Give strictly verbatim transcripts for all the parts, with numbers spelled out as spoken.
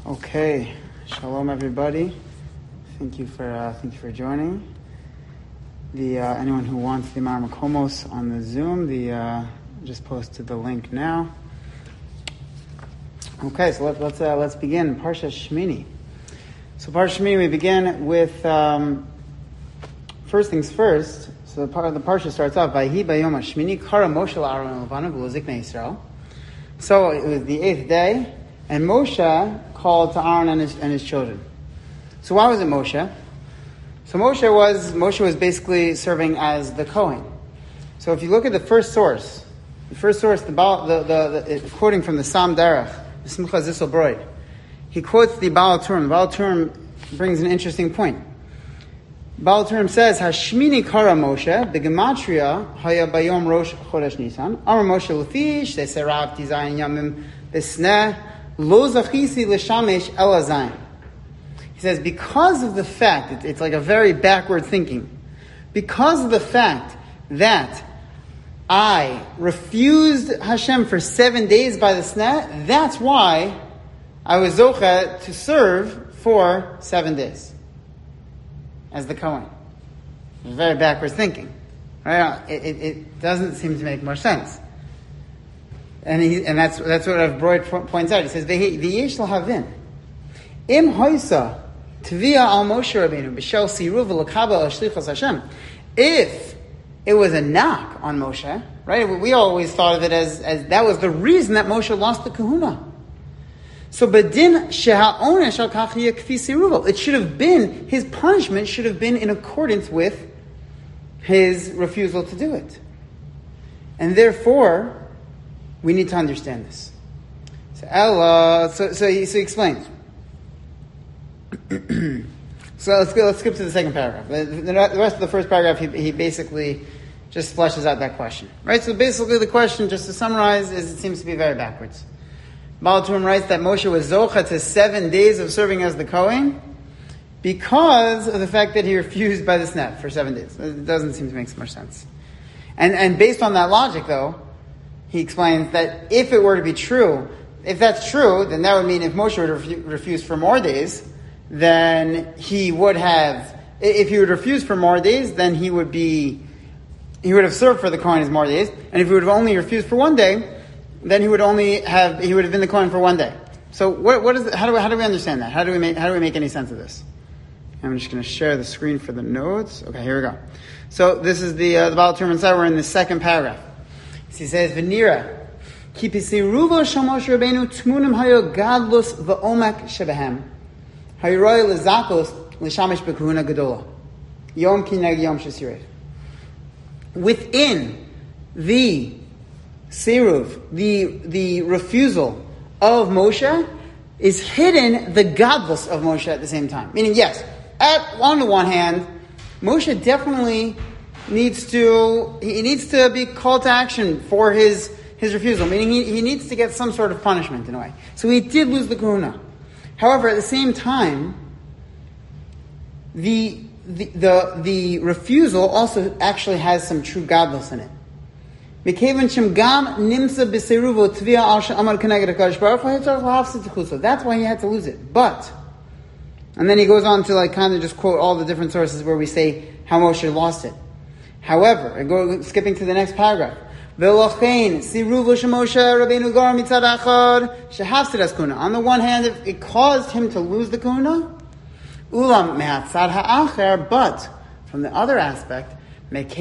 Okay, shalom everybody. Thank you for uh, thank you for joining. The uh, anyone who wants the Mar Makomos on the Zoom, the uh, just posted the link now. Okay, so let, let's uh, let's begin Parsha Shmini. So Parsha Shmini, we begin with um, first things first. So the, the Parsha starts off by Hi Bayom Shmini Kara Moshe LaAharon Levana V'Loziknei Yisrael. So it was the eighth day, and Moshe called to Aaron and his, and his children. So why was it Moshe? So Moshe was Moshe was basically serving as the Kohen. So if you look at the first source, the first source, the Baal, the, the, the quoting from the Sam Darach, the Simcha Zissel Broid, he quotes the Baal Turim. The Baal Turim brings an interesting point. Baal Turim says, "Hashmini kara Moshe begematria haya bayom rosh chodesh Nisan Amar Moshe lefish deserav tizayin yamim besneh lo zachisi l'shamesh elazayin." He says, because of the fact, it's, it's like a very backward thinking, because of the fact that I refused Hashem for seven days by the sneh, that's why I was zocha to serve for seven days as the Kohen. Very backwards thinking, right? It, it, it doesn't seem to make much sense, and he, and that's that's what Rav Broid points out. He says, "V'yesh lahavin im hoisa tvia al Moshe Rabbeinu b'shel siruv v'lakaba al shlichus Hashem." If it was a knock on Moshe, right? We always thought of it as as that was the reason that Moshe lost the kahuna. So, bedin sheha'onesh al kach yeh kfi siruvo. It should have been, his punishment should have been in accordance with his refusal to do it. And therefore, we need to understand this. So, Ella, so, so, he, so he explains. So let's go, let's skip to the second paragraph. The, the rest of the first paragraph, he, he basically just fleshes out that question. Right? So basically the question, just to summarize, is it seems to be very backwards. Baal Turim writes that Moshe was zocha to seven days of serving as the Kohen because of the fact that he refused by the sneh for seven days. It doesn't seem to make so much sense. And and based on that logic, though, he explains that if it were to be true, if that's true, then that would mean if Moshe would refu- refuse for more days, then he would have, if he would refuse for more days, then he would be, he would have served for the Kohen as more days, and if he would have only refused for one day, then he would only have, he would have been the Kohen for one day. So what, what is it, how do we, how do we understand that? How do we make, how do we make any sense of this? I'm just going to share the screen for the notes. Okay, here we go. So this is the, uh, the Baal Turim inside. We're in the second paragraph. He says, V'nira, ki pisiruvo shel Moshe Rabbeinu tmunim hayo gadlus v'omak shebehem, hayroi lezakos l'shamish b'kahuna gedola, yom kineg yom shesireh. Within the Siruv, the the refusal of Moshe, is hidden the godless of Moshe at the same time. Meaning, yes, at on the one hand, Moshe definitely needs to he needs to be called to action for his his refusal. Meaning, he, he needs to get some sort of punishment in a way. So he did lose the kahuna. However, at the same time, the the the, the refusal also actually has some true godless in it. That's why he had to lose it. But, and then he goes on to like kind of just quote all the different sources where we say how Moshe lost it. However, and go skipping to the next paragraph. On the one hand, it, it caused him to lose the kahuna. But from the other aspect, since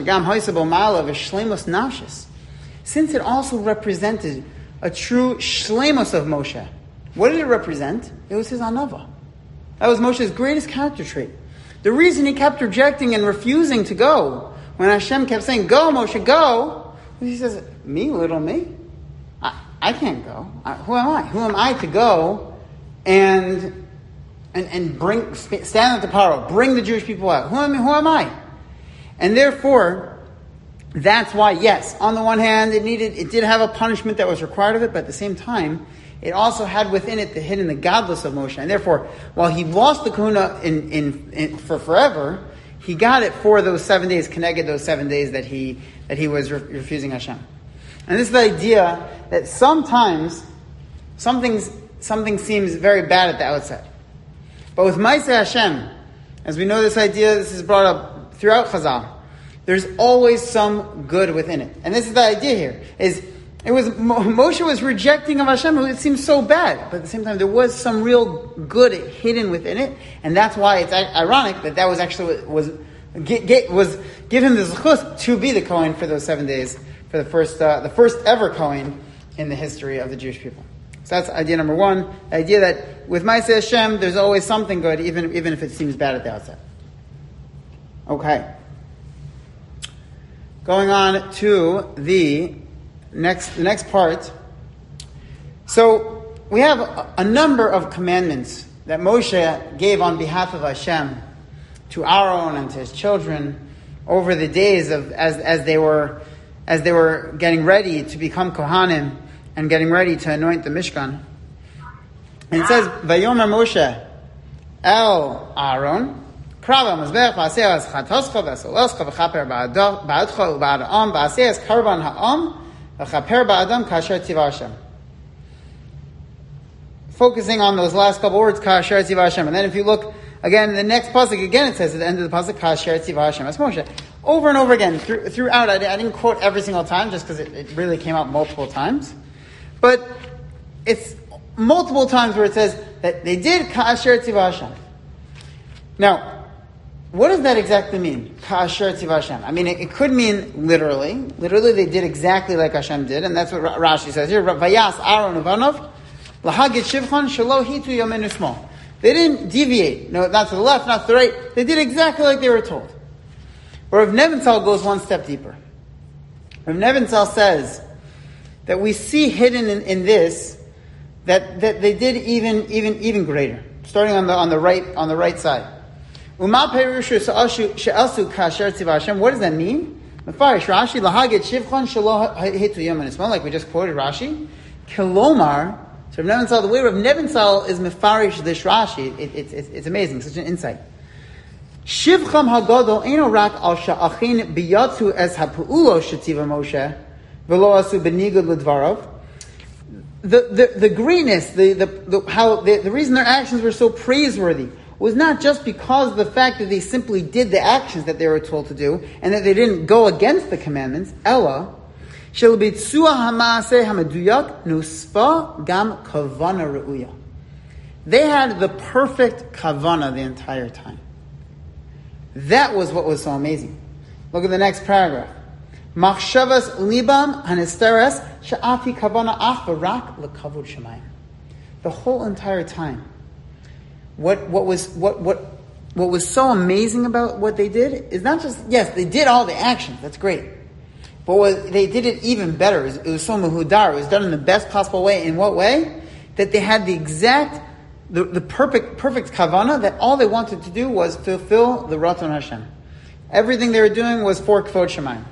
it also represented a true shleimus of Moshe. What did it represent? It was his anava. That was Moshe's greatest character trait. The reason he kept rejecting and refusing to go, when Hashem kept saying, "Go, Moshe, go," he says, "Me, little me? I, I can't go. I, who am I? Who am I to go and and and bring stand at the power, bring the Jewish people out? Who am Who am I?" And therefore, that's why, yes, on the one hand, it needed, it did have a punishment that was required of it, but at the same time, it also had within it the hidden the godless of Moshe. And therefore, while he lost the kahuna in, in, in for forever, he got it for those seven days, connected those seven days that he that he was re- refusing Hashem. And this is the idea that sometimes something's something seems very bad at the outset. But with Maaseh Hashem, as we know this idea, this is brought up throughout Chazal, there's always some good within it. And this is the idea here, is it was Moshe was rejecting of Hashem. It seems so bad, but at the same time, there was some real good hidden within it, and that's why it's ironic that that was actually what was get, get, was give him the zechus to be the Kohen for those seven days, for the first uh, the first ever Kohen in the history of the Jewish people. So that's idea number one. The idea that with Maaseh Hashem, there's always something good, even even if it seems bad at the outset. Okay, going on to the. Next, the next part. So we have a, a number of commandments that Moshe gave on behalf of Hashem to Aaron and to his children over the days of as as they were as they were getting ready to become Kohanim and getting ready to anoint the Mishkan. And it says, "Vayomer Moshe el Aaron." Krava mazbech v'aseh chatoscha v'asoloscha v'chaper ba'adcha u'ba'adam v'aseh karban ha'am. Focusing on those last couple words, Kasher Tziva Hashem. And then if you look again, the next pasuk, again it says at the end of the pasuk, Kasher Tziva Hashem. That's Moshe. Over and over again, through, throughout, I, I didn't quote every single time just because it, it really came out multiple times. But it's multiple times where it says that they did Kasher Tziva Hashem. Now, what does that exactly mean? Ka'asher tiva Hashem. I mean, it, it could mean literally. Literally, they did exactly like Hashem did, and that's what Rashi says here. Vayas Aaron uvanov lahagit shivchan shelo hitu yamin usmo. They didn't deviate, no, not to the left, not to the right. They did exactly like they were told. But Rav Nebenzahl goes one step deeper. Rav Nebenzahl says that we see hidden in, in this that, that they did even even even greater. Starting on the on the right on the right side. What does that mean? Like we just quoted Rashi. Kilomar, so Rav Nebenzahl, the way Rav Nebenzahl is mefarish this Rashi, it, it, it, it's amazing, such an insight. Shivcham hagadol eino rak al sha'achin biyatzu es ha'pu'ulo shetiva Moshe v'lo asu benigud l'dvarav. The the the greenness, the the, the how the, the reason their actions were so praiseworthy was not just because of the fact that they simply did the actions that they were told to do, and that they didn't go against the commandments. Ella, shel bitzua hamaaseh hamaduyak nusfa gam kavana reuya. They had the perfect kavana the entire time. That was what was so amazing. Look at the next paragraph. Machshavas libam hanisteres sha'afi kavana ach v'rak lekavod shemayim. The whole entire time. What what was what what what was so amazing about what they did is not just, yes, they did all the actions, that's great, but what, they did it even better. It was, it was so muhudar. It was done in the best possible way. In what way? That they had the exact, the, the perfect perfect kavana that all they wanted to do was fulfill the Ratzon Hashem. Everything they were doing was for Kvod Shemayim.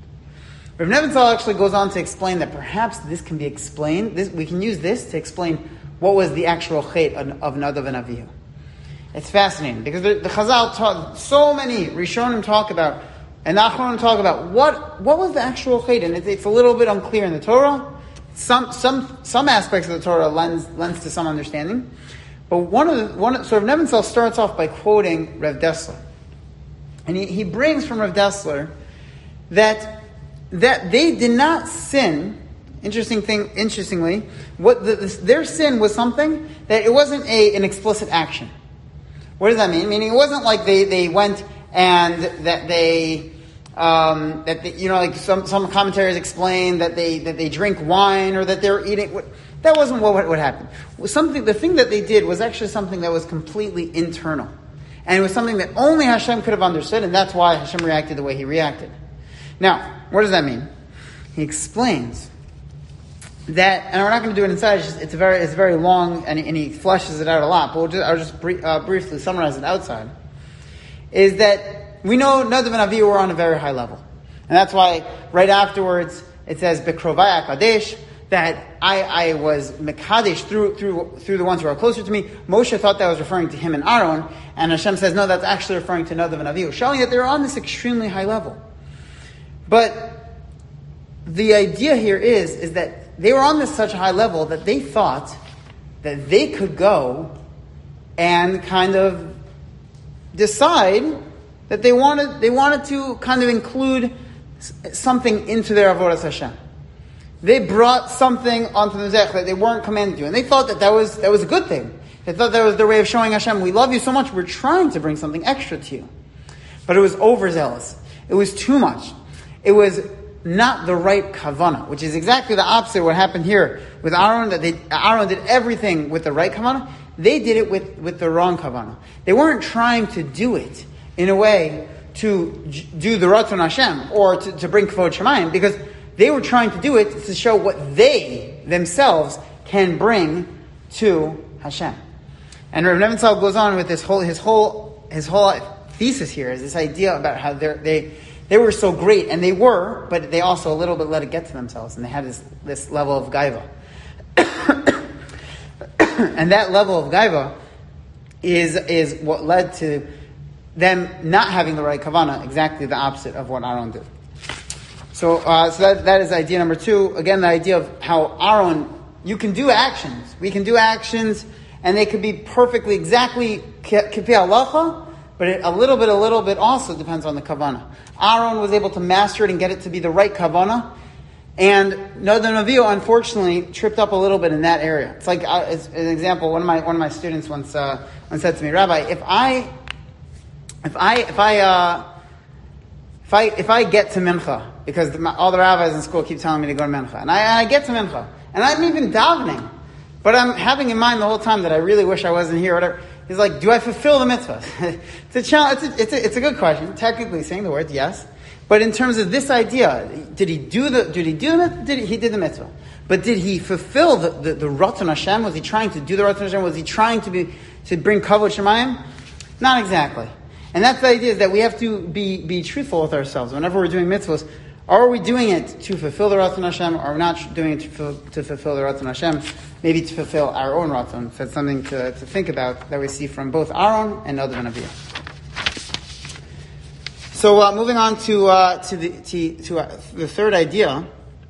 Rav Nebenzahl actually goes on to explain that perhaps this can be explained. This, we can use this to explain what was the actual chait of, of Nadav and Avihu. It's fascinating because the, the Chazal talk, so many Rishonim talk about, and Achronim talk about what what was the actual chait, and it, it's a little bit unclear in the Torah. Some some some aspects of the Torah lends lends to some understanding, but one of the one so Rav Nebenzahl starts off by quoting Rav Dessler, and he, he brings from Rav Dessler that that they did not sin. Interesting thing. Interestingly, what the, this, their sin was something that it wasn't a an explicit action. What does that mean? Meaning, it wasn't like they, they went and that they um, that they, you know, like some some commentaries explain that they that they drink wine or that they're eating. That wasn't what what happened. Something the thing that they did was actually something that was completely internal, and it was something that only Hashem could have understood, and that's why Hashem reacted the way He reacted. Now, what does that mean? He explains that, and we're not going to do it inside. It's, just, it's very, it's very long, and, and he fleshes it out a lot. But we'll just, I'll just brief, uh, briefly summarize it outside. Is that we know Nadav and Avihu were on a very high level, and that's why right afterwards it says Bekrovai Kadesh that I, I was Mekadesh through through through the ones who are closer to me. Moshe thought that was referring to him and Aaron, and Hashem says no, that's actually referring to Nadav and Avihu, showing that they're on this extremely high level. But the idea here is is that they were on this such a high level that they thought that they could go and kind of decide that they wanted they wanted to kind of include something into their avodas Hashem. They brought something onto the Mizrach that they weren't commanded to, and they thought that that was that was a good thing. They thought that was their way of showing Hashem, we love you so much, we're trying to bring something extra to you. But it was overzealous. It was too much. It was not the right kavanah, which is exactly the opposite of what happened here with Aaron. That they Aaron did everything with the right kavanah. They did it with, with the wrong kavanah. They weren't trying to do it in a way to j- do the Ratzon Hashem or to, to bring Kvod Shemayim, because they were trying to do it to show what they themselves can bring to Hashem. And Rav Nebenzahl goes on with this whole his whole his whole thesis here is this idea about how they they were so great, and they were, but they also a little bit let it get to themselves, and they had this this level of gaiva. And that level of gaiva is is what led to them not having the right kavanah, exactly the opposite of what Aaron did. So, uh, so that that is idea number two. Again, the idea of how Aaron, you can do actions. We can do actions, and they could be perfectly, exactly kipi halacha, but it, a little bit, a little bit also depends on the kavanah. Aaron was able to master it and get it to be the right kavanah, and Nadav Nevi'u, unfortunately, tripped up a little bit in that area. It's like, uh, as, as an example, one of my one of my students once uh, once said to me, Rabbi, if I if I if I uh, if I if I get to mincha, because the, all the rabbis in school keep telling me to go to mincha, and I, and I get to mincha, and I'm even davening, but I'm having in mind the whole time that I really wish I wasn't here, or whatever. He's like, do I fulfill the mitzvah? It's a challenge. It's a, it's a, it's a good question. Technically saying the word, yes. But in terms of this idea, did he do the, did he do the mitzvah? Did he, he did the mitzvah. But did he fulfill the, the, the Ratzon Hashem? Was he trying to do the Ratzon Hashem? Was he trying to be, to bring Kavod Shemayim? Not exactly. And that's the idea, is that we have to be, be truthful with ourselves. Whenever we're doing mitzvahs, are we doing it to fulfill the Ratzon Hashem, or are we not doing it to, fulfill, to fulfill the Ratzon Hashem? Maybe to fulfill our own Ratzon. So that's something to, to think about that we see from both Aaron and Nadav Nevi'u. So uh, moving on to uh, to the to, to uh, the third idea,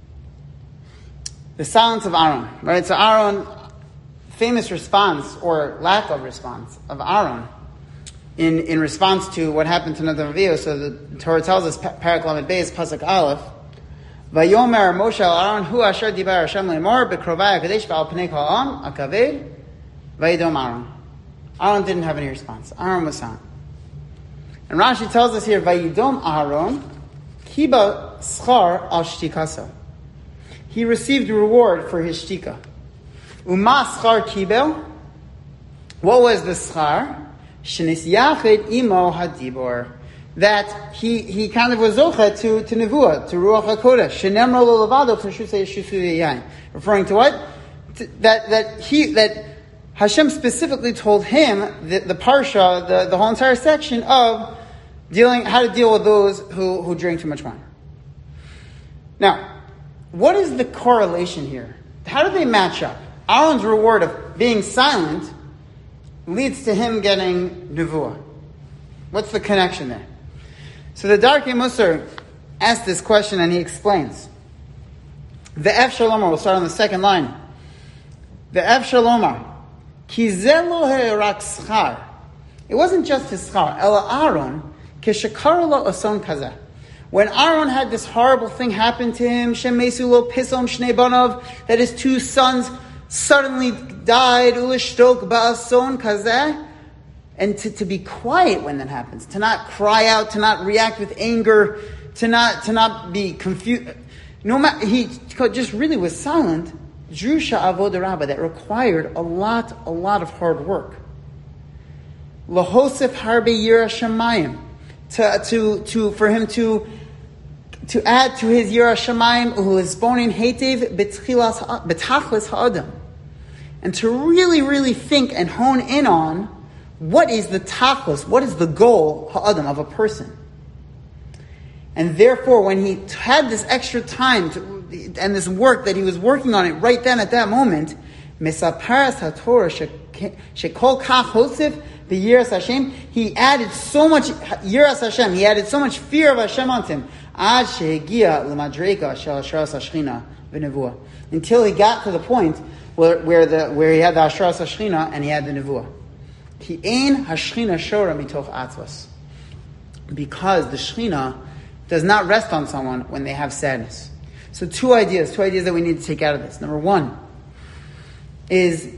the silence of Aaron. Right. So Aaron, famous response or lack of response of Aaron in in response to what happened to Nadav Nevi'u. So the Torah tells us, Parak Lamed Beis Pasuk Aleph, Vayomer Moshe al Aaron Hu Asher Dibar Hashem Leimor Bekrovai Hakadosh V'al Pnei Kol Ha'am Akaved Vayidom Aaron. Aaron didn't have any response. Aaron was silent. And Rashi tells us here, Vayidom Aaron Kiba Schar al Shtikasa. He received reward for his shtika. Uma Schar Kibel. What was the Schar? Shenis Yachid Imo Hadibor. That he, he kind of was zocha to, to Nevuah, to Ruach HaKodesh. Shenemro lo levado p'shusei shusui yayin. Referring to what? To, that, that he, that Hashem specifically told him, the, the parsha, the, the whole entire section of dealing, how to deal with those who, who drink too much wine. Now, what is the correlation here? How do they match up? Aaron's reward of being silent leads to him getting Nevuah. What's the connection there? So the Darkei Musar asked this question, and he explains. The F Shalomar, we'll start on the second line. The F Shalomar, Ki zelo he'rak schar. It wasn't just his schar. Ela Aaron, keshekar lo ason kazeh. When Aaron had this horrible thing happen to him, shemesu lo pisom shnei banav, that his two sons suddenly died, ulishtok ba'ason kazeh. And to, to be quiet when that happens, to not cry out, to not react with anger, to not to not be confused. No matter, he just really was silent. Drusha avodah rabbah, that required a lot, a lot of hard work. Lahosef harbe yira shamayim, to to to for him to to add to his yira shamayim who is bonin hetev betchilas betachlis ha'adam, and to really, really think and hone in on. What is the tachlis? What is the goal, ha'adam, of a person? And therefore, when he had this extra time to, and this work that he was working on it right then at that moment, mesaparas haTorah shekol kach hosef the yiras Hashem. He added so much yiras Hashem. He added so much fear of Hashem onto him. Ad shehegia l'madrega shel sharas hashchina v'nevuah. Until he got to the point where, where, the, where he had the Hashras HaShechina and he had the Nevuah. Ki ein hashchina shora mitoch atzvos. Because the Shechina does not rest on someone when they have sadness. So two ideas, two ideas that we need to take out of this. Number one is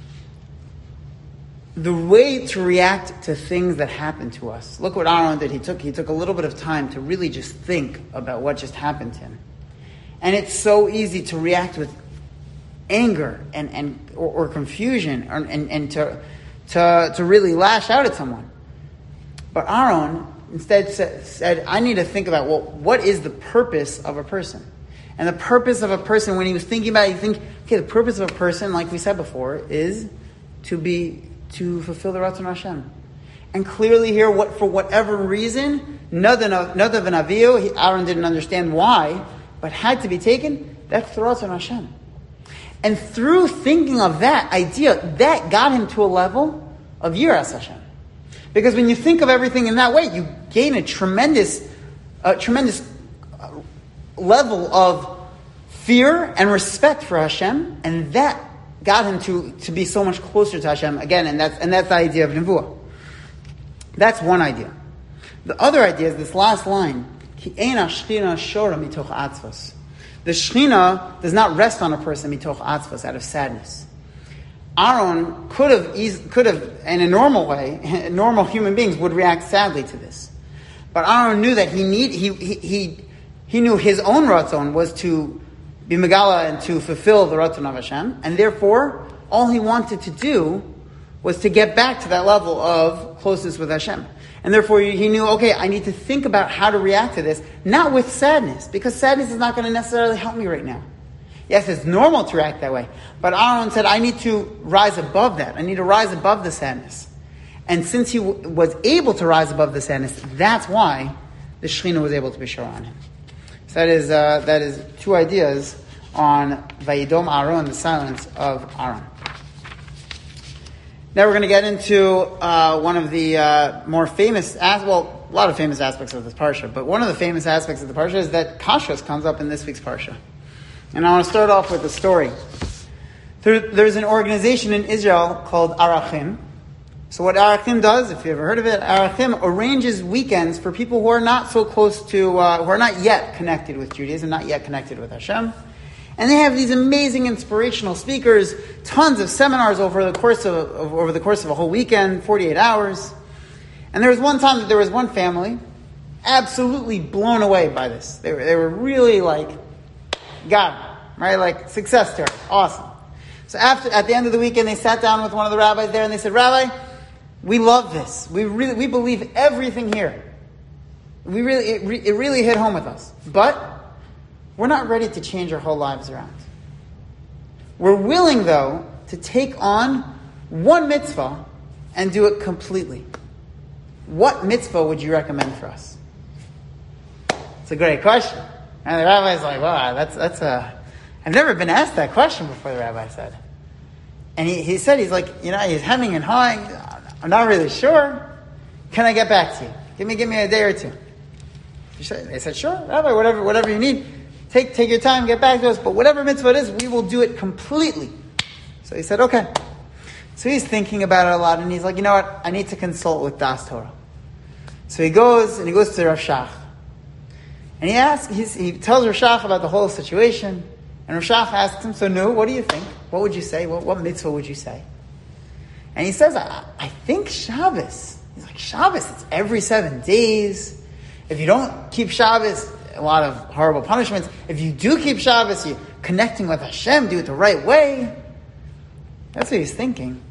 the way to react to things that happen to us. Look what Aaron did. He took, he took a little bit of time to really just think about what just happened to him. And it's so easy to react with anger and, and or, or confusion or, and, and to, to, to really lash out at someone. But Aaron instead said, said, I need to think about, well, what is the purpose of a person? And the purpose of a person, when he was thinking about it, you think, okay, the purpose of a person, like we said before, is to be, to fulfill the Ratzon Hashem. And clearly here, what for whatever reason, Nadav ben Avihu, Aaron didn't understand why, but had to be taken, that's the Ratzon Hashem. And through thinking of that idea, that got him to a level of Yiras Hashem. Because when you think of everything in that way, you gain a tremendous, uh, tremendous level of fear and respect for Hashem, and that got him to, to be so much closer to Hashem again, and that's and that's the idea of Nevuah. That's one idea. The other idea is this last line: Ki ein hashchina shora mitoch atzvos. The Shechina does not rest on a person mitoch atzvos, out of sadness. Aaron could have, could have, in a normal way, normal human beings would react sadly to this, but Aaron knew that he need he he he, he knew his own ratzon was to be megala and to fulfill the ratzon of Hashem, and therefore all he wanted to do was to get back to that level of closeness with Hashem. And therefore he knew, okay, I need to think about how to react to this, not with sadness, because sadness is not going to necessarily help me right now. Yes, it's normal to react that way, but Aaron said, I need to rise above that. I need to rise above the sadness. And since he w- was able to rise above the sadness, that's why the Shechina was able to be sure on him. So that is uh, that is two ideas on Vayidom Aaron, the silence of Aaron. Now we're going to get into uh, one of the uh, more famous, as well, a lot of famous aspects of this parsha, but one of the famous aspects of the parsha is that Kashrus comes up in this week's parsha. And I want to start off with a story. There, there's an organization in Israel called Arachim. So what Arachim does, if you ever heard of it, Arachim arranges weekends for people who are not so close to, uh, who are not yet connected with Judaism, not yet connected with Hashem. And they have these amazing inspirational speakers, tons of seminars over the course of, of over the course of a whole weekend, forty-eight hours. And there was one time that there was one family absolutely blown away by this. They were they were really like, got it, right? Like success story, awesome. So after at the end of the weekend, they sat down with one of the rabbis there, and they said, "Rabbi, we love this. We really we believe everything here. We really it, re, it really hit home with us, but we're not ready to change our whole lives around. We're willing, though, to take on one mitzvah and do it completely. What mitzvah would you recommend for us?" It's a great question. And the rabbi's like, wow, that's that's a... I've never been asked that question before, the rabbi said. And he, he said, he's like, you know, he's hemming and hawing. I'm not really sure. Can I get back to you? Give me give me a day or two. They said, sure, rabbi, whatever whatever you need. Take take your time, get back to us. But whatever mitzvah it is, we will do it completely. So he said, okay. So he's thinking about it a lot, and he's like, you know what? I need to consult with Das Torah. So he goes, and he goes to Rav Shach. And he asks, he's, he tells Rav Shach about the whole situation. And Rav Shach asks him, so no, what do you think? What would you say? What, what mitzvah would you say? And he says, I, I think Shabbos. He's like, Shabbos, it's every seven days. If you don't keep Shabbos, a lot of horrible punishments. If you do keep Shabbos, you're connecting with Hashem, do it the right way. That's what he's thinking.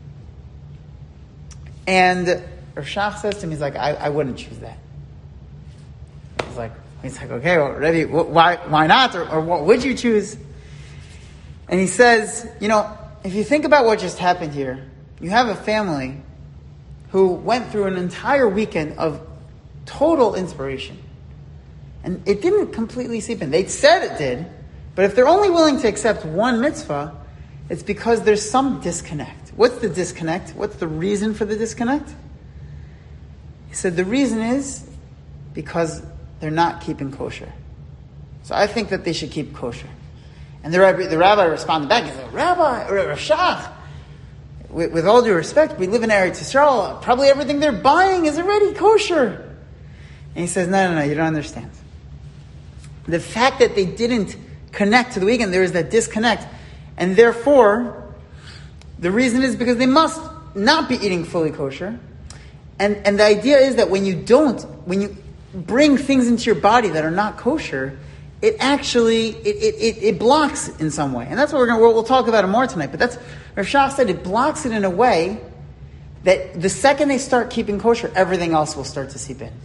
And Rav Shach says to him, he's like, I, I wouldn't choose that. He's like, he's like, okay, well, Rebbe, why, why not? Or, or what would you choose? And he says, you know, if you think about what just happened here, you have a family who went through an entire weekend of total inspiration. And it didn't completely seep in. They said it did, but if they're only willing to accept one mitzvah, it's because there's some disconnect. What's the disconnect? What's the reason for the disconnect? He said the reason is because they're not keeping kosher. So I think that they should keep kosher. And the rabbi, the rabbi responded back, he said, Rabbi, Rashach, with, with all due respect, we live in Eretz Yisrael, probably everything they're buying is already kosher. And he says, no, no, no, you don't understand. The fact that they didn't connect to the weekend, there is that disconnect. And therefore, the reason is because they must not be eating fully kosher. And and the idea is that when you don't, when you bring things into your body that are not kosher, it actually, it it, it, it blocks in some way. And that's what we're going to, we'll talk about it more tonight. But that's, Rav Shach said, it blocks it in a way that the second they start keeping kosher, everything else will start to seep in.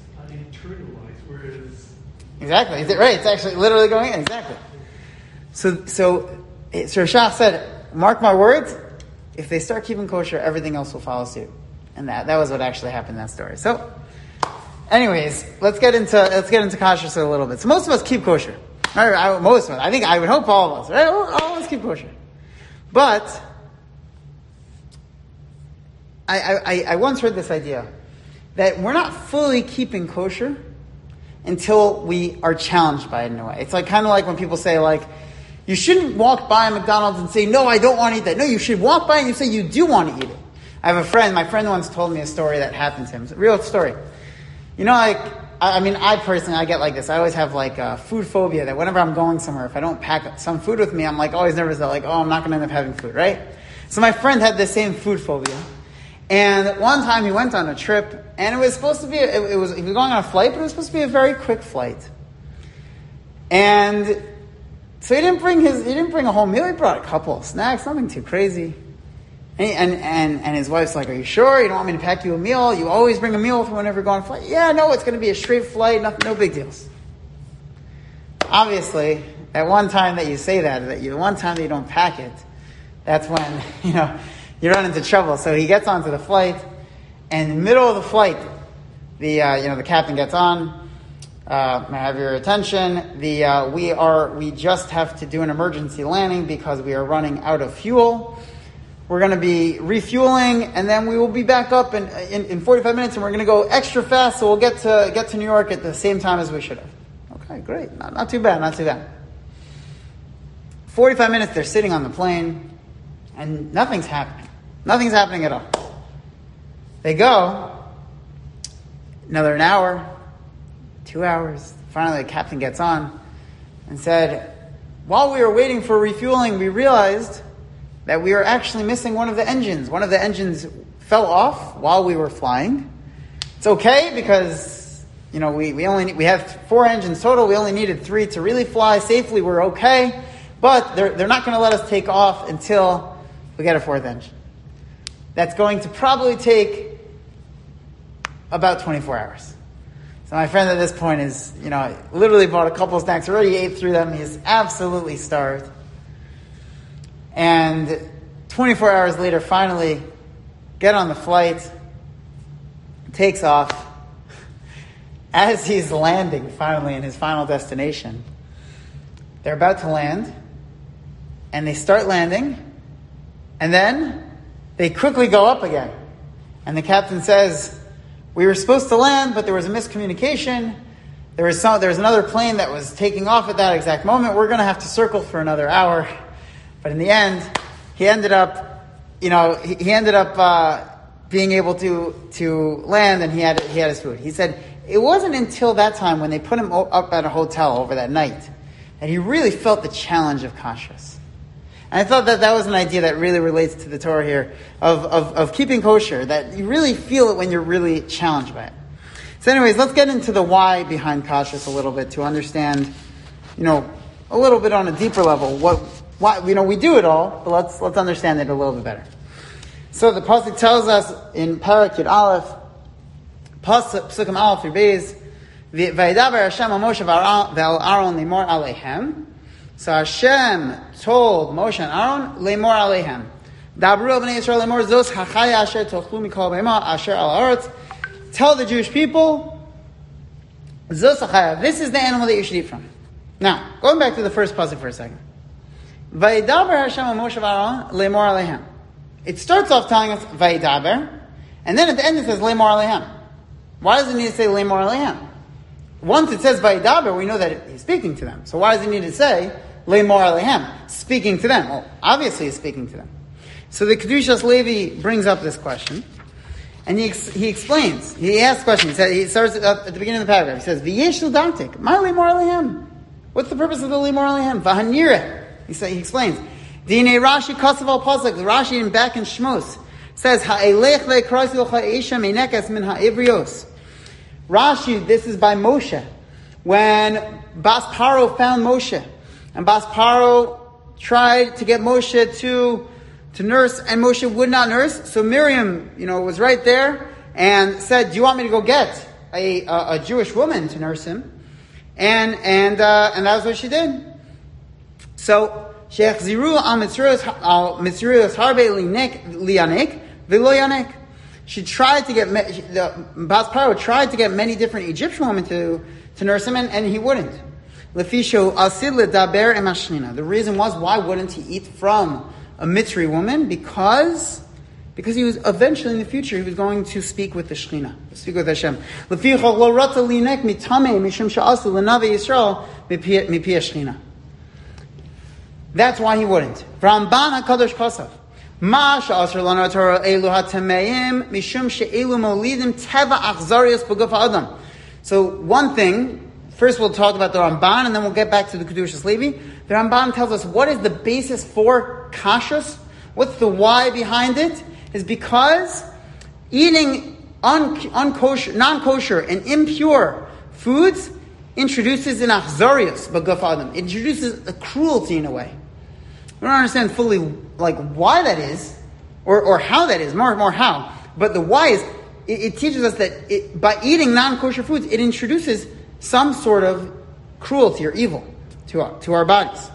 Exactly. Is it right? It's actually literally going in. Exactly. So, so, so Shach said, mark my words, if they start keeping kosher, everything else will follow suit. And that, that was what actually happened in that story. So, anyways, let's get into, let's get into kashrus a little bit. So most of us keep kosher. Right? I, most of us. I think, I would hope all of us, right? All, all of us keep kosher. But, I, I, I once heard this idea that we're not fully keeping kosher until we are challenged by it in a way. It's like kind of like when people say, like, you shouldn't walk by a McDonald's and say, no, I don't want to eat that. No, you should walk by and you say you do want to eat it. I have a friend, my friend once told me a story that happened to him. It's a real story. You know, like, I, I mean, I personally, I get like this. I always have like a food phobia that whenever I'm going somewhere, if I don't pack some food with me, I'm like always nervous that like, oh, I'm not going to end up having food, right? So my friend had the same food phobia. And one time he went on a trip, and it was supposed to be, it, it was, he was going on a flight, but it was supposed to be a very quick flight. And so he didn't bring his, he didn't bring a whole meal, he brought a couple of snacks, nothing too crazy. And, he, and, and, and his wife's like, are you sure? You don't want me to pack you a meal? You always bring a meal with you whenever you go on a flight. Yeah, no, it's going to be a straight flight, no, no big deals. Obviously, that one time that you say that, that you, the one time that you don't pack it, that's when, you know, you run into trouble. So he gets onto the flight, and in the middle of the flight, the uh, you know the captain gets on. Uh, may I have your attention? The uh, we are we just have to do an emergency landing because we are running out of fuel. We're going to be refueling, and then we will be back up in, in in forty-five minutes, and we're going to go extra fast, so we'll get to get to New York at the same time as we should have. Okay, great, not, not too bad, not too bad. forty-five minutes, they're sitting on the plane, and nothing's happening. Nothing's happening at all. They go, another an hour, two hours. Finally, the captain gets on and said, while we were waiting for refueling, we realized that we were actually missing one of the engines. One of the engines fell off while we were flying. It's okay because, you know, we, we only we have four engines total. We only needed three to really fly safely. We're okay. But they're, they're not going to let us take off until we get a fourth engine. That's going to probably take about twenty-four hours. So my friend at this point is, you know, literally bought a couple of snacks, already ate through them. He's absolutely starved. And twenty-four hours later, finally, get on the flight, takes off. As he's landing, finally, in his final destination, they're about to land, and they start landing, and then they quickly go up again. And the captain says, we were supposed to land, but there was a miscommunication. There was some, there was another plane that was taking off at that exact moment. We're going to have to circle for another hour. But in the end, he ended up, you know, he, he ended up uh, being able to to land, and he had he had his food. He said it wasn't until that time when they put him up at a hotel over that night that he really felt the challenge of kashrus. And I thought that that was an idea that really relates to the Torah here of, of, of keeping kosher, that you really feel it when you're really challenged by it. So anyways, let's get into the why behind kashrus a little bit to understand, you know, a little bit on a deeper level. What, why, you know, we do it all, but let's, let's understand it a little bit better. So the pasuk tells us in Parak Yud Aleph, pasuk Psukim Aleph through Beis, V'yidaber Hashem Moshe v'al Aaron limor aleihem. So Hashem told Moshe and Aaron, lemor aleihem. Dabru b'nei Yisrael lemor zos hachaya asher tochlu mikol behema asher al haaretz. Tell the Jewish people, zos hachaya, this is the animal that you should eat from. Now, going back to the first pasuk for a second. Vayidaber Hashem Moshe v'Aaron lemor aleihem. It starts off telling us vayidaber, and then at the end it says lemor aleihem. Why does it need to say lemor aleihem? Once it says vayidaber, we know that he's speaking to them. So why does it need to say Leimor Alehem, speaking to them. Well, obviously he's speaking to them. So the Kedushas Levi brings up this question, and he ex- he explains. He asks a question. He, says, he starts at the beginning of the paragraph. He says, "V'yesh l'dartik, my Leimor Alehem." What's the purpose of the Leimor Alehem? V'hanireh. He say, he explains. Dine Rashi Kasav al Pasuk. Rashi in back in Shmos says, "Ha'elech le'krasi l'cha esha meinekas min ha'ivrios." Rashi, this is by Moshe. When Bas Paro found Moshe, and Bas Paro tried to get Moshe to to nurse, and Moshe would not nurse. So Miriam, you know, was right there and said, "Do you want me to go get a a, a Jewish woman to nurse him?" And and uh, and that's what she did. So Sheikh Ziru al Mitzruyos Mitzruyos Harbe Linek Lianek Vilo Yanek. She tried to get the Bas Paro tried to get many different Egyptian women to to nurse him, and, and he wouldn't. Lefisho asid ledaber emashchina. The reason was, why wouldn't he eat from a Mitzri woman? Because because he was eventually in the future he was going to speak with the Shechina, speak with Hashem. Leficho lo rata linek mitame mishum sha'asu lenavi Yisrael mipi Shechina. That's why he wouldn't. Ramban HaKadosh Kasav. Ma sha'asr lana Torah elu hatameim mishum she'elu molidim teva achzarius b'guf ha'adam. So one thing, first we'll talk about the Ramban, and then we'll get back to the Kedushas Levi. The Ramban tells us what is the basis for kashrus. What's the why behind it? Is because eating un- unkosher, non-kosher and impure foods introduces an achzarius b'guf ha'adam. It introduces a cruelty in a way. We don't understand fully like why that is, or, or how that is, more more how. But the why is, it, it teaches us that it, by eating non-kosher foods, it introduces some sort of cruelty or evil to our, to our bodies.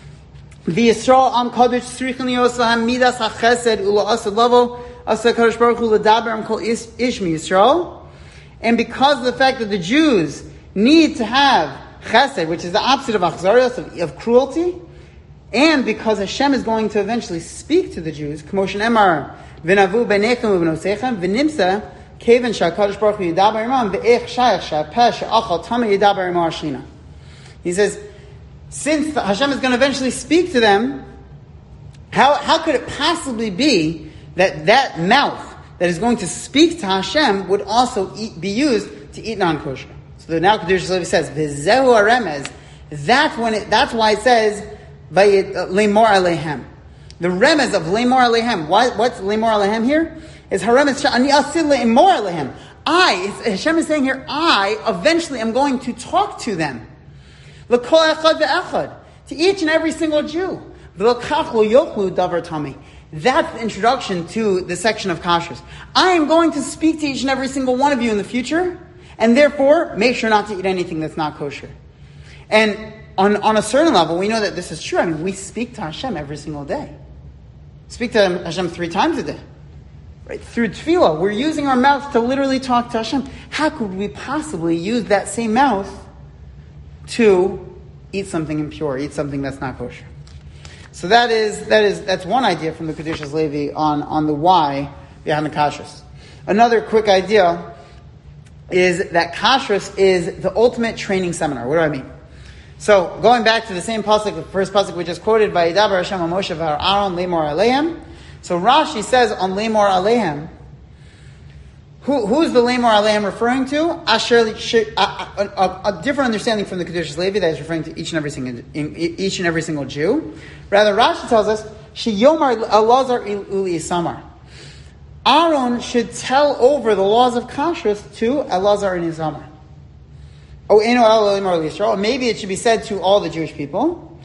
The Yisrael am kadosh tzrichen liyosahem midas hachesed ula asad lavo asad kadosh baruch hu ledaber am kol ish Yisrael. And because of the fact that the Jews need to have chesed, which is the opposite of achzarios, of, of cruelty, and because Hashem is going to eventually speak to the Jews, K'moshen Emar v'navu b'nechem u'b'nosechem v'nimsa keven sha'kadosh baruch hu yidaber imam v'ech shayach sha'peh sha'achal tameh yidaber imam ashlina. He says, since Hashem is going to eventually speak to them, how how could it possibly be that that mouth that is going to speak to Hashem would also eat, be used to eat non-kosher? So the now Kedushas Levi says, v'zehu haremez. That's when it. That's why it says, Leimor Alehem. The remez of Leimor Alehem. Why, what's Leimor Alehem here? Is haremez sha'ani asid leimor Alehem. I, Hashem is saying here, I eventually am going to talk to them. L'kol echad ve'echad. To each and every single Jew. V'l'kach lo yochlu davar tami. That's the introduction to the section of kashrus. I am going to speak to each and every single one of you in the future, and therefore, make sure not to eat anything that's not kosher. And On, on a certain level, we know that this is true. I mean, we speak to Hashem every single day. Speak to Hashem three times a day. Right? Through tefillah, we're using our mouth to literally talk to Hashem. How could we possibly use that same mouth to eat something impure, eat something that's not kosher? So that is that is that's one idea from the Kedushas Levi on, on the why behind the kashrus. Another quick idea is that kashrus is the ultimate training seminar. What do I mean? So, going back to the same pasuk, the first pasuk we just quoted, by Yidaber Hashem Moshe v'Aaron Leimor Alehem. So Rashi says on Leimor Alehem, who, who's the Leimor Alehem referring to? Asher, a, a, a, a different understanding from the Kedushas Levi that is referring to each and every single each and every single Jew. Rather, Rashi tells us, She Yomar Elazar Uli Isamar. Aaron should tell over the laws of kashrus to Elazar and Isamar. Oh, maybe it should be said to all the Jewish people.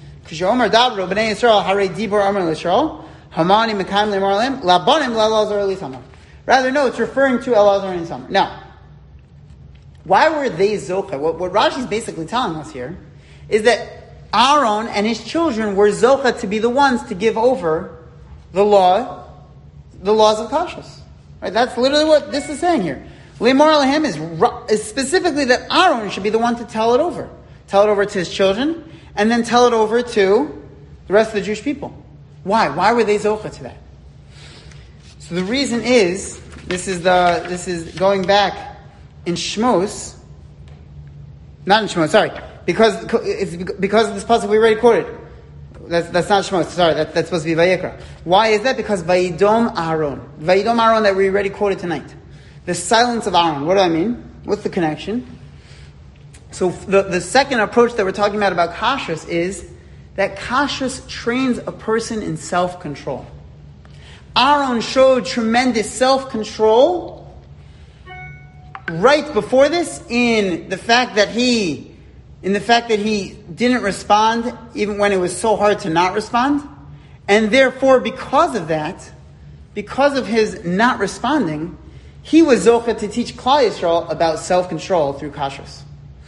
Rather, no, it's referring to Elazar and Isamar. Now, why were they zocha? What, what Rashi is basically telling us here is that Aaron and his children were zocha to be the ones to give over the law, the laws of kashrus. Right? That's literally what this is saying here. Leimor Alehem is, is specifically that Aaron should be the one to tell it over. Tell it over to his children, and then tell it over to the rest of the Jewish people. Why? Why were they zocha to that? So the reason is, this is the this is going back in Shmos, not in Shmos, sorry, because it's because of this pasuk we already quoted. that's, that's not Shemot, sorry, that, that's supposed to be Vayikra. Why is that? Because Vayidom Aaron. Vayidom Aaron that we already quoted tonight. The silence of Aaron. What do I mean? What's the connection? So the, the second approach that we're talking about about kashrus is that kashrus trains a person in self-control. Aaron showed tremendous self-control right before this in the fact that he, in the fact that he didn't respond even when it was so hard to not respond. And therefore, because of that, because of his not responding, he was zocheh to teach Klal Yisrael about self-control through kashrus.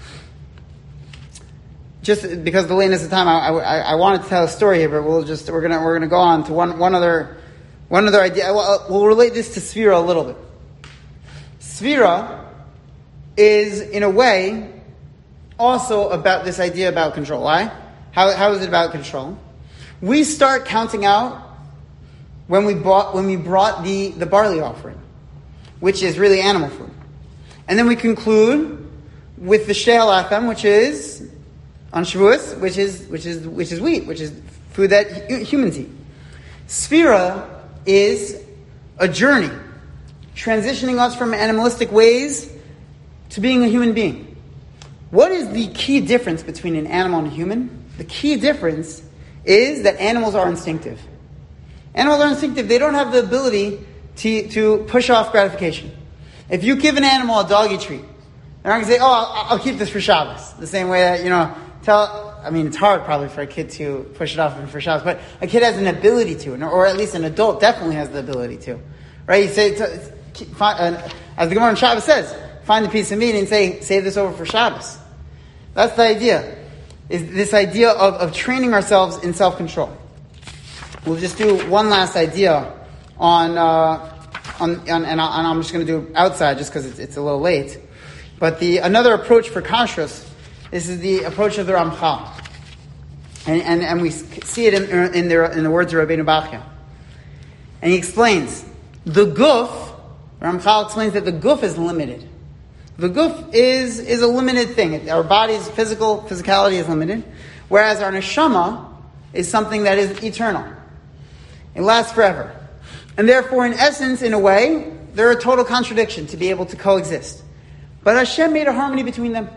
Just because of the lateness of time, I, I, I wanted to tell a story here, but we'll just we're gonna we're gonna go on to one one other one other idea. We'll, we'll relate this to Sfira a little bit. Sfira is, in a way, also about this idea about control. Why? How how is it about control? We start counting out when we bought when we brought the, the barley offering, which is really animal food, and then we conclude with the she'el achem, which is on Shavuos, which is which is which is wheat, which is food that humans eat. Sfira is a journey, transitioning us from animalistic ways to being a human being. What is the key difference between an animal and a human? The key difference is that animals are instinctive. Animals are instinctive. They don't have the ability to, to push off gratification. If you give an animal a doggy treat, they're not going to say, oh, I'll, I'll keep this for Shabbos. The same way that, you know, tell, I mean, it's hard probably for a kid to push it off for Shabbos, but a kid has an ability to, or at least an adult definitely has the ability to. Right? You say, to, find, uh, as the Gemara on Shabbos says, find a piece of meat and say, save this over for Shabbos. That's the idea. Is this idea of, of training ourselves in self-control. We'll just do one last idea on, uh, on, on and, I, and I'm just going to do outside just because it's, it's a little late. But the another approach for kashrus, this is the approach of the Ramchal, and and, and we see it in, in, the, in the words of Rabbeinu Bachya. And he explains the guf. Ramchal explains that the guf is limited. The guf is is a limited thing. Our body's physical physicality is limited, whereas our neshama is something that is eternal. It lasts forever. And therefore, in essence, in a way, they're a total contradiction to be able to coexist. But Hashem made a harmony between them.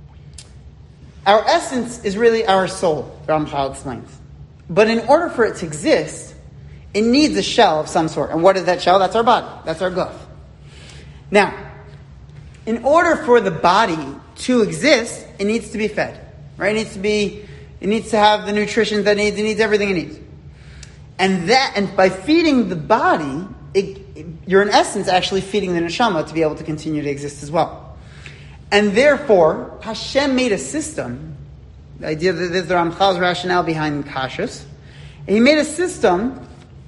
Our essence is really our soul, Ramchal explains. But in order for it to exist, it needs a shell of some sort. And what is that shell? That's our body. That's our guf. Now, in order for the body to exist, it needs to be fed. Right? It needs to be, it needs to have the nutrition that it needs, it needs everything it needs. And that, and by feeding the body, it, it, you're in essence actually feeding the neshama to be able to continue to exist as well. And therefore, Hashem made a system, the idea that this is the Ramchal's rationale behind kashrus, and he made a system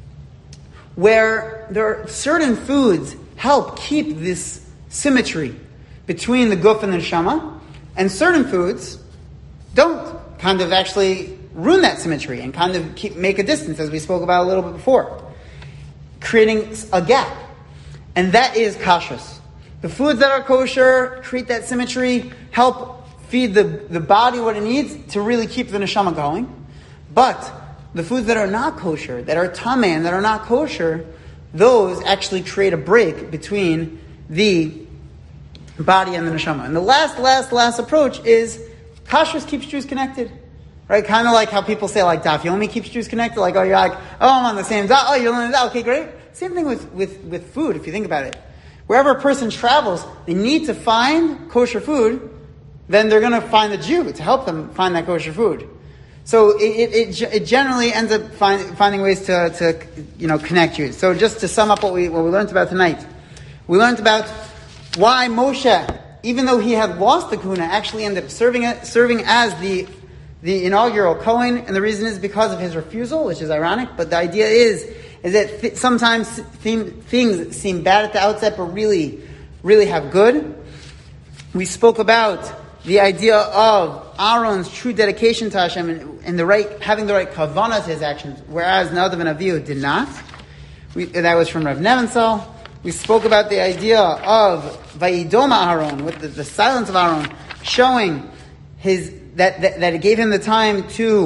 where there are certain foods help keep this symmetry between the guf and the neshama, and certain foods don't, kind of actually ruin that symmetry and kind of keep, make a distance, as we spoke about a little bit before, creating a gap. And that is kashrus. The foods that are kosher create that symmetry, help feed the, the body what it needs to really keep the neshama going. But the foods that are not kosher, that are tameh and that are not kosher, those actually create a break between the body and the neshama. And the last, last, last approach is kashrus keeps Jews connected. Right? Kind of like how people say, like, daf yomi keeps Jews connected. Like, oh, you're like, oh, I'm on the same daf. Oh, you're on the daf. Okay, great. Same thing with, with, with food, if you think about it. Wherever a person travels, they need to find kosher food, then they're going to find the Jew to help them find that kosher food. So it it, it, it generally ends up find, finding ways to, to, you know, connect Jews. So just to sum up what we, what we learned about tonight. We learned about why Moshe, even though he had lost the kahuna, actually ended up serving, serving as the the inaugural Kohen, and the reason is because of his refusal, which is ironic, but the idea is, is that th- sometimes th- things seem bad at the outset, but really, really have good. We spoke about the idea of Aaron's true dedication to Hashem and, and the right, having the right kavanah to his actions, whereas Nadav and Avihu did not. We, that was from Rav Nevensel. We spoke about the idea of Vayidom Aaron, with the, the silence of Aaron, showing his That, that that it gave him the time to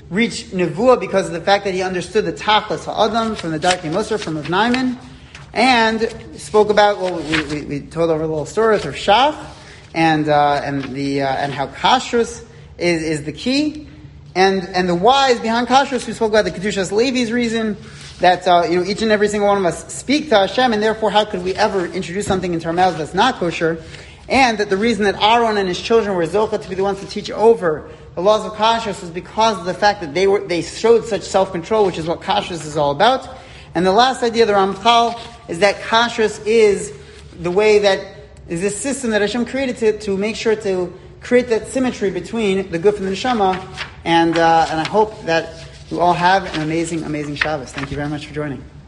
reach Nevuah because of the fact that he understood the Tachlis HaAdam from the Darkei Musar from Rav Naiman, and spoke about, well, we, we, we told over a little story of Shach, and uh, and the uh, and how kashrus is, is the key, and and the whys behind kashrus. We spoke about the Kedushas Levi's reason that uh, you know each and every single one of us speak to Hashem, and therefore how could we ever introduce something into our mouths that's not kosher? And that the reason that Aaron and his children were zocha to be the ones to teach over the laws of kashrus was because of the fact that they were they showed such self-control, which is what kashrus is all about. And the last idea of the Ramchal is that kashrus is the way that is this system that Hashem created to, to make sure to create that symmetry between the guf and the neshama. And uh, and I hope that you all have an amazing, amazing Shabbos. Thank you very much for joining.